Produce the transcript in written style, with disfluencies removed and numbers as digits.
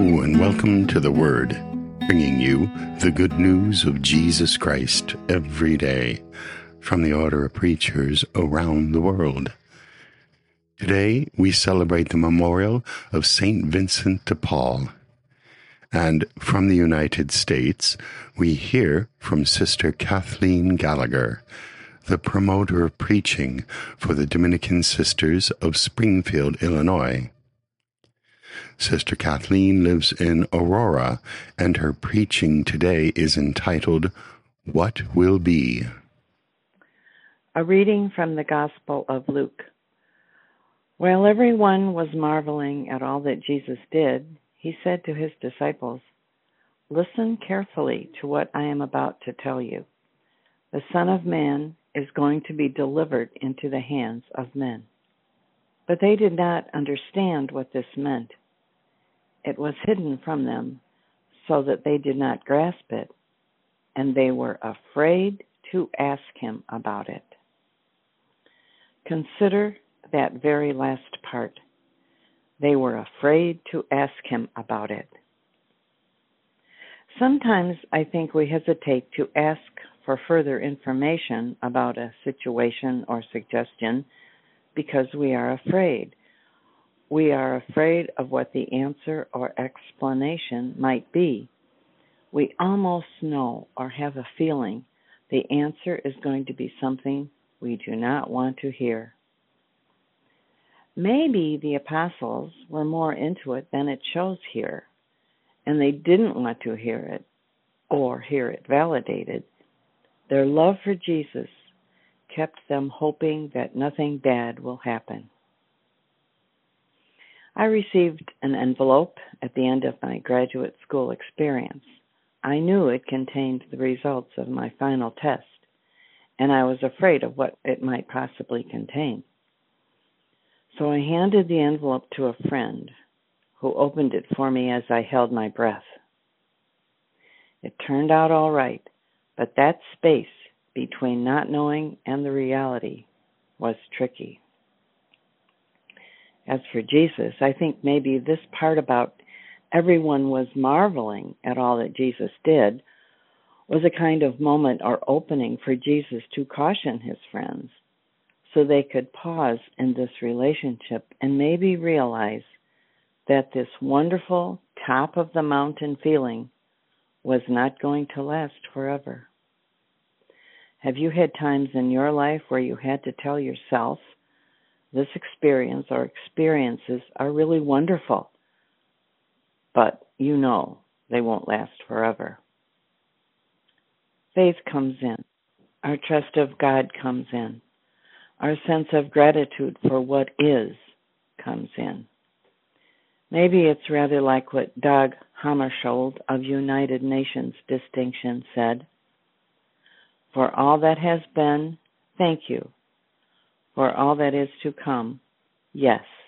and welcome to The Word, bringing you the good news of Jesus Christ every day from the Order of Preachers around the world. Today, we celebrate the memorial of St. Vincent de Paul. And from the United States, we hear from Sister Kathleen Gallagher, the promoter of preaching for the Dominican Sisters of Springfield, Illinois. Sister Kathleen lives in Aurora, and her preaching today is entitled, What Will Be? A reading from the Gospel of Luke. While everyone was marveling at all that Jesus did, he said to his disciples, "Listen carefully to what I am about to tell you. The Son of Man is going to be delivered into the hands of men." But they did not understand what this meant. It was hidden from them, so that they did not grasp it, and they were afraid to ask him about it. Consider that very last part. They were afraid to ask him about it. Sometimes I think we hesitate to ask for further information about a situation or suggestion because we are afraid. We are afraid of what the answer or explanation might be. We almost know or have a feeling the answer is going to be something we do not want to hear. Maybe the apostles were more into it than it shows here, and they didn't want to hear it or hear it validated. Their love for Jesus kept them hoping that nothing bad will happen. I received an envelope at the end of my graduate school experience. I knew it contained the results of my final test, and I was afraid of what it might possibly contain. So I handed the envelope to a friend who opened it for me as I held my breath. It turned out all right, but that space between not knowing and the reality was tricky. As for Jesus, I think maybe this part about everyone was marveling at all that Jesus did was a kind of moment or opening for Jesus to caution his friends so they could pause in this relationship and maybe realize that this wonderful top of the mountain feeling was not going to last forever. Have you had times in your life where you had to tell yourself, this experience or experiences are really wonderful, but you know they won't last forever? Faith comes in. Our trust of God comes in. Our sense of gratitude for what is comes in. Maybe it's rather like what Dag Hammarskjöld of United Nations Distinction said, "For all that has been, thank you. For all that is to come, yes."